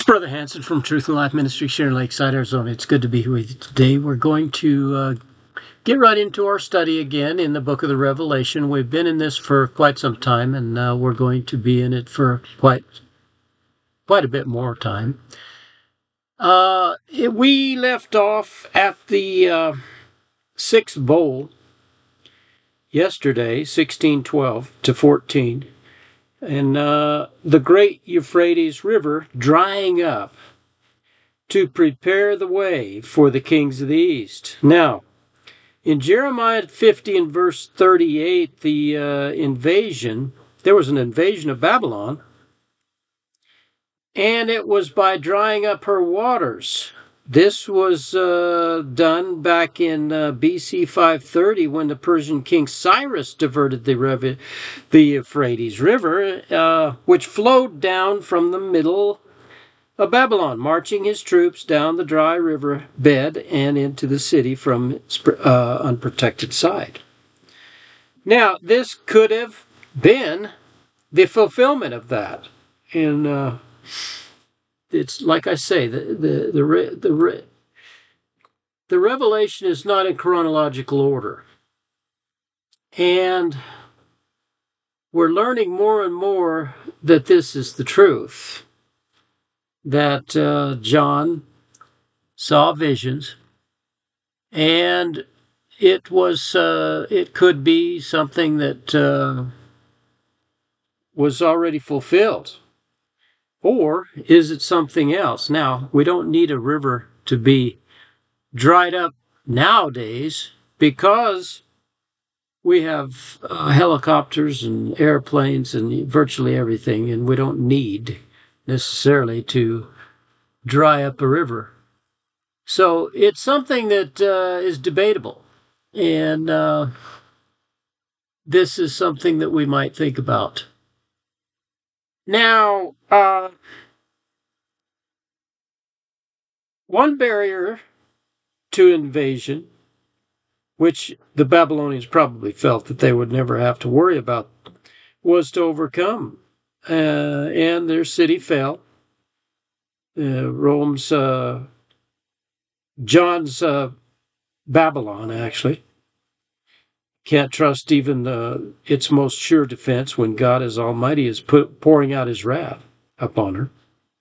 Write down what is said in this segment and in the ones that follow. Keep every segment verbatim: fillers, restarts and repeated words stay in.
Brother Hanson from Truth and Life Ministry here in Lakeside, Arizona. It's good to be here with you today. We're going to uh, get right into our study again in the book of the Revelation. We've been in this for quite some time, and uh, we're going to be in it for quite quite a bit more time. Uh, it, we left off at the uh, sixth bowl yesterday, sixteen twelve to fourteen. And uh, the great Euphrates River drying up to prepare the way for the kings of the east. Now, in Jeremiah fifty and verse thirty-eight, the uh, invasion, there was an invasion of Babylon, and it was by drying up her waters. This was uh, done back in uh, B C five thirty when the Persian king Cyrus diverted the, Rev- the Euphrates River, uh, which flowed down from the middle of Babylon, marching his troops down the dry river bed and into the city from its uh, unprotected side. Now, this could have been the fulfillment of that. And uh, it's like I say, the the the the, the revelation is not in chronological order, and we're learning more and more that this is the truth. That uh, John saw visions, and it was uh, it could be something that uh, was already fulfilled. Or is it something else? Now, we don't need a river to be dried up nowadays because we have uh, helicopters and airplanes and virtually everything, and we don't need necessarily to dry up a river. So it's something that uh, is debatable, and uh, this is something that we might think about. Now, uh, one barrier to invasion, which the Babylonians probably felt that they would never have to worry about, was to overcome. Uh, and their city fell. Uh, Rome's, uh, John's uh, Babylon, actually. Can't trust even uh, its most sure defense when God as Almighty is put, pouring out his wrath upon her.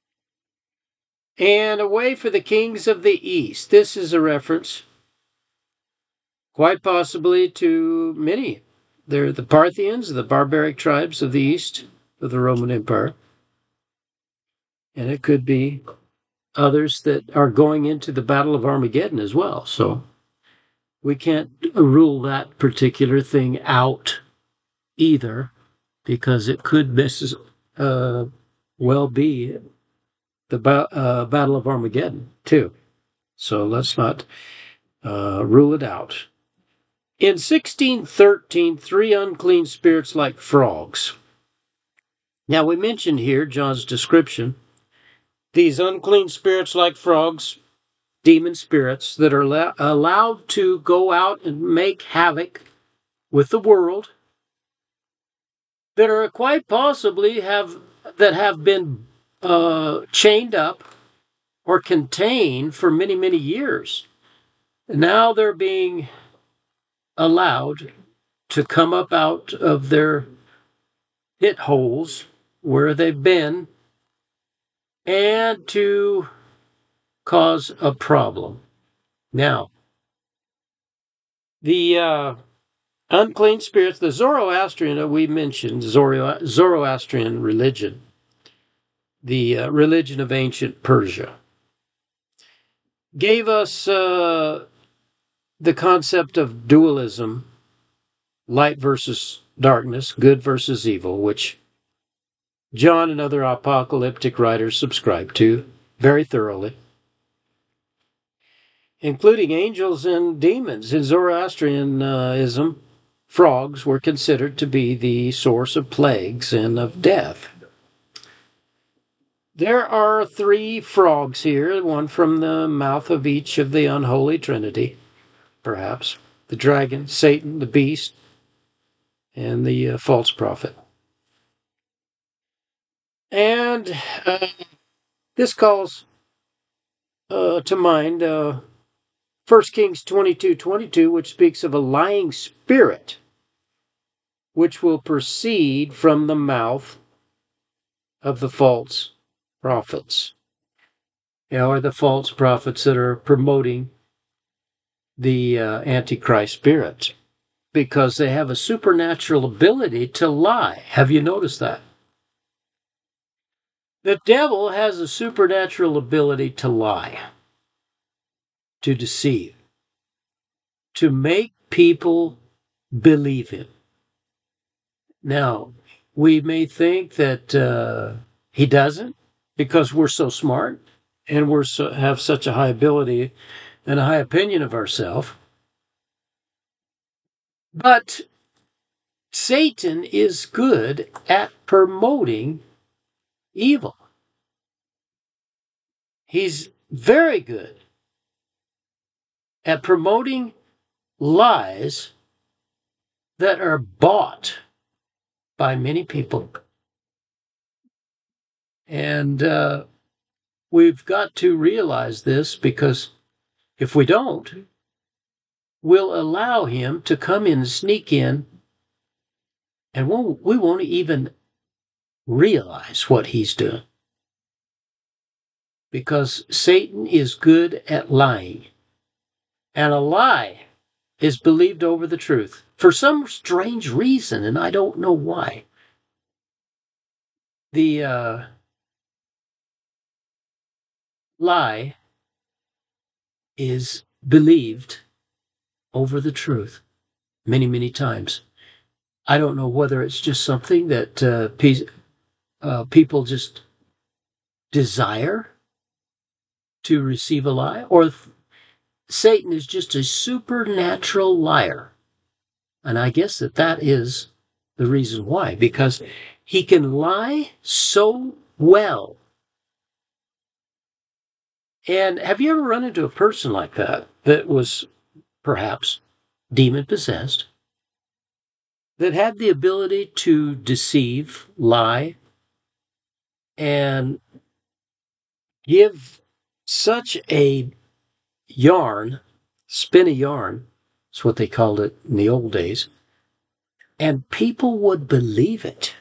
And away for the kings of the east. This is a reference, quite possibly, to many. They're the Parthians, the barbaric tribes of the east of the Roman Empire. And it could be others that are going into the Battle of Armageddon as well. So we can't rule that particular thing out either, because it could miss, uh, well be the ba- uh, Battle of Armageddon too. So let's not uh, rule it out. In sixteen thirteen, three unclean spirits like frogs. Now we mentioned here John's description. These unclean spirits like frogs, demon spirits that are la- allowed to go out and make havoc with the world, that are quite possibly have that have been uh, chained up or contained for many, many years. Now they're being allowed to come up out of their pit holes where they've been and to cause a problem. Now, the uh, unclean spirits, the Zoroastrian, uh, we mentioned, Zoro- Zoroastrian religion, the uh, religion of ancient Persia, gave us uh, the concept of dualism, light versus darkness, good versus evil, which John and other apocalyptic writers subscribe to very thoroughly, including angels and demons. In Zoroastrianism, frogs were considered to be the source of plagues and of death. There are three frogs here, one from the mouth of each of the unholy trinity, perhaps. The dragon, Satan, the beast, and the uh, false prophet. And uh, This calls uh, to mind uh, First Kings twenty-two twenty-two, which speaks of a lying spirit which will proceed from the mouth of the false prophets. You know, or the false prophets that are promoting the uh, Antichrist spirit, because they have a supernatural ability to lie. Have you noticed that? The devil has a supernatural ability to lie, to deceive, to make people believe him. Now, we may think that uh, he doesn't because we're so smart and we so, have such a high ability and a high opinion of ourselves. But Satan is good at promoting evil. He's very good at promoting lies that are bought by many people. And uh, we've got to realize this, because if we don't, we'll allow him to come in and sneak in, and won't, we won't even realize what he's doing. Because Satan is good at lying. And a lie is believed over the truth for some strange reason, and I don't know why. The uh, lie is believed over the truth many, many times. I don't know whether it's just something that uh, pe- uh, people just desire to receive a lie, or th- Satan is just a supernatural liar. And I guess that that is the reason why, because he can lie so well. And have you ever run into a person like that, that was perhaps demon-possessed, that had the ability to deceive, lie, and give such a yarn, spin a yarn, that's what they called it in the old days, and people would believe it?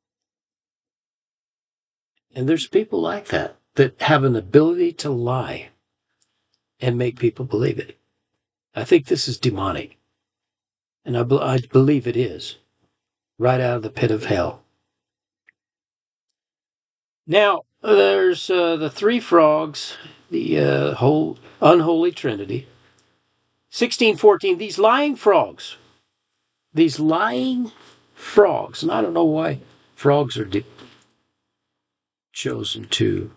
And there's people like that, that have an ability to lie and make people believe it. I think this is demonic. And I, be- I believe it is. Right out of the pit of hell. Now, there's uh, the three frogs, the uh, whole unholy trinity. sixteen fourteen, these lying frogs. These lying frogs. And I don't know why frogs are de- chosen to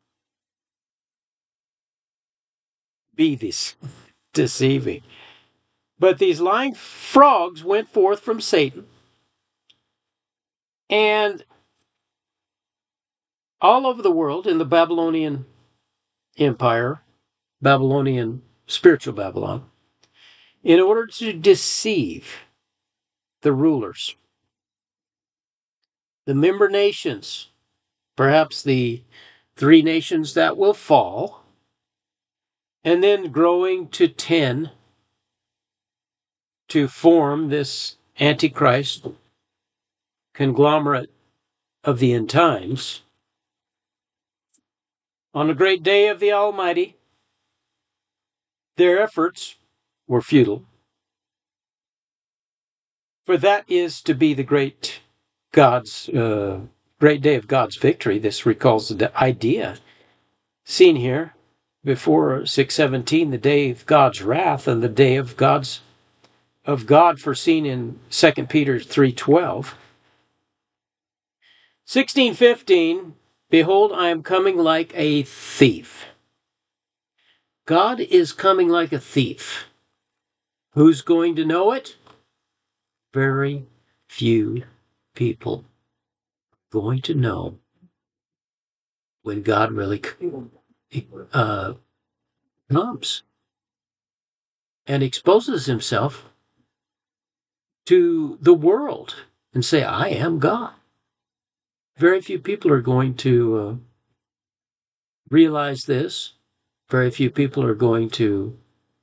be this deceiving. But these lying frogs went forth from Satan, and all over the world in the Babylonian Empire, Babylonian, spiritual Babylon, in order to deceive the rulers, the member nations, perhaps the three nations that will fall, and then growing to ten to form this Antichrist conglomerate of the end times. On the great day of the Almighty, their efforts were futile. For that is to be the great God's uh, great day of God's victory. This recalls the idea seen here before six seventeen, the day of God's wrath and the day of God's of God foreseen in Second Peter three twelve. sixteen fifteen, behold, I am coming like a thief. God is coming like a thief. Who's going to know it? Very few people going to know when God really uh, comes and exposes himself to the world and say, I am God. Very few people are going to uh, realize this. Very few people are going to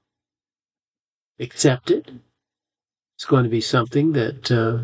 accept it. It's going to be something that uh,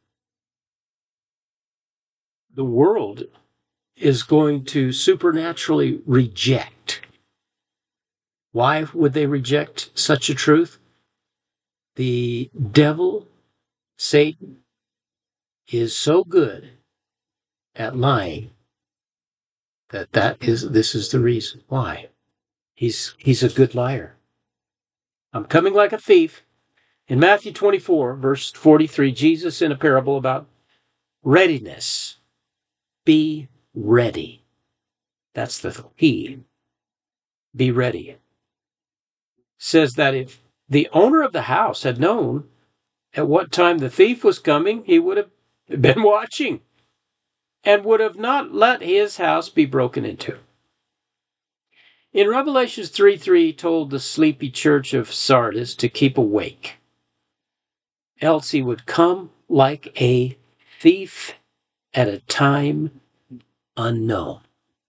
the world is going to supernaturally reject. Why would they reject such a truth? The devil, Satan, is so good at lying that that is this is the reason why. He's he's a good liar. I'm coming like a thief. In Matthew twenty-four, verse forty-three, Jesus in a parable about readiness. Be ready. That's the key. Be ready. Says that if the owner of the house had known at what time the thief was coming, he would have been watching and would have not let his house be broken into. In Revelations three three, he told the sleepy church of Sardis to keep awake, else he would come like a thief at a time unknown,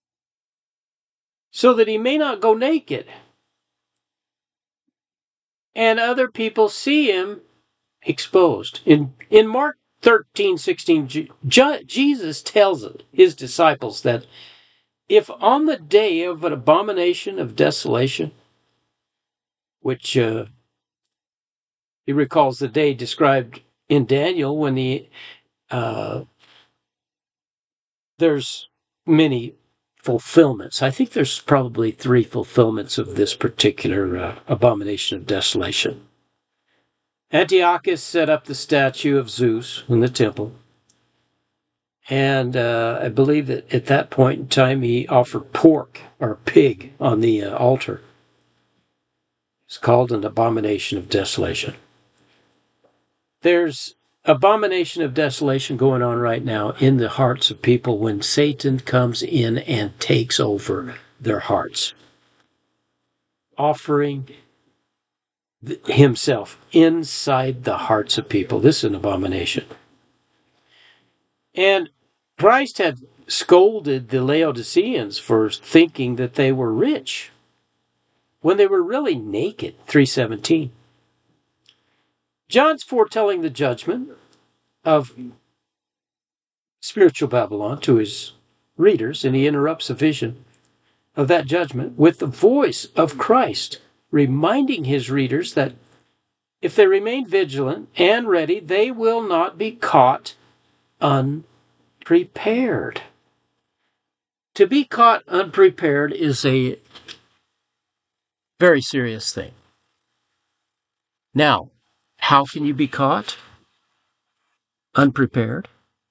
so that he may not go naked and other people see him exposed. In in Mark thirteen sixteen, J- Jesus tells his disciples that if on the day of an abomination of desolation, which uh, he recalls the day described in Daniel when the uh, there's many fulfillments. I think there's probably three fulfillments of this particular uh, abomination of desolation. Antiochus set up the statue of Zeus in the temple. And uh, I believe that at that point in time, he offered pork or pig on the uh, altar. It's called an abomination of desolation. There's abomination of desolation going on right now in the hearts of people when Satan comes in and takes over their hearts, offering himself inside the hearts of people. This is an abomination. And Christ had scolded the Laodiceans for thinking that they were rich when they were really naked, three seventeen. John's foretelling the judgment of spiritual Babylon to his readers, and he interrupts a vision of that judgment with the voice of Christ, reminding his readers that if they remain vigilant and ready, they will not be caught unprepared. To be caught unprepared is a very serious thing. Now, how can you be caught unprepared?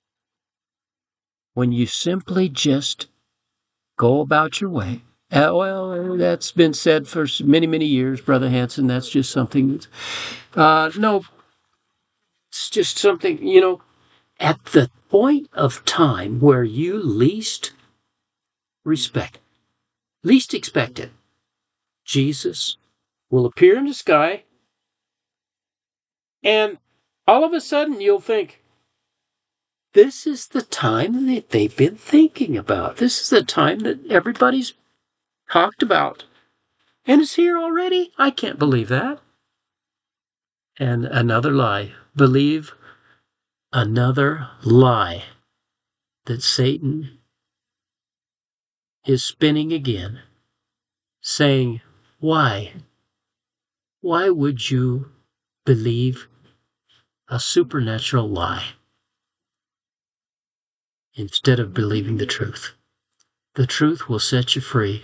When you simply just go about your way. Uh, well, that's been said for many, many years, Brother Hanson. That's just something that's... Uh, no, it's just something, you know, at the point of time where you least respect, least expect it, Jesus will appear in the sky, and all of a sudden you'll think, this is the time that they've been thinking about. This is the time that everybody's talked about. And it's here already? I can't believe that. And another lie. Believe another lie that Satan is spinning again, saying, why? Why would you believe a supernatural lie instead of believing the truth? The truth will set you free.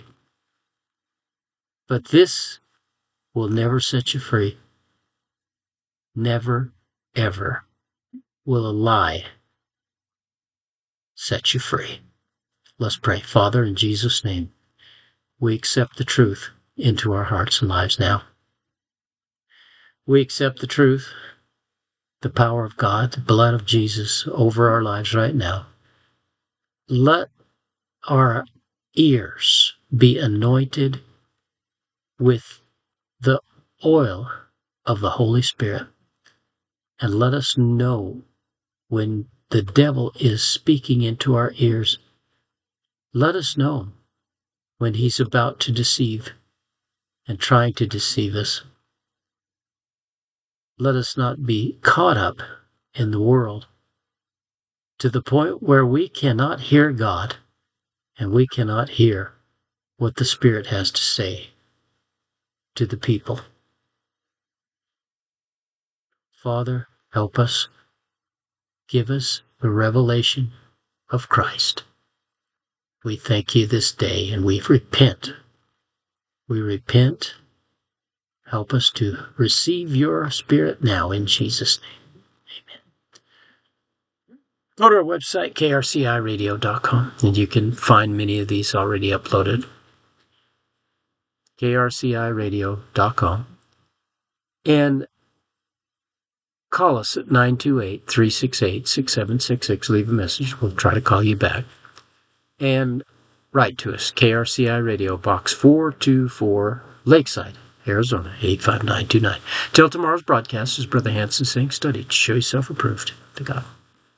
But this will never set you free. Never, ever will a lie set you free. Let's pray. Father, in Jesus' name, we accept the truth into our hearts and lives now. We accept the truth, the power of God, the blood of Jesus over our lives right now. Let our ears be anointed with the oil of the Holy Spirit, and let us know when the devil is speaking into our ears. Let us know when he's about to deceive and trying to deceive us. Let us not be caught up in the world to the point where we cannot hear God and we cannot hear what the Spirit has to say to the people. Father, help us. Give us the revelation of Christ. We thank you this day and we repent. We repent. Help us to receive your Spirit now in Jesus' name. Amen. Go to our website, K R C I radio dot com, and you can find many of these already uploaded. K R C I radio dot com. And call us at nine two eight, three six eight, six seven six six. Leave a message. We'll try to call you back. And write to us, K R C I Radio, Box four two four, Lakeside, Arizona, eight five nine two nine. Till tomorrow's broadcast, as Brother Hanson saying, study to show yourself approved to God.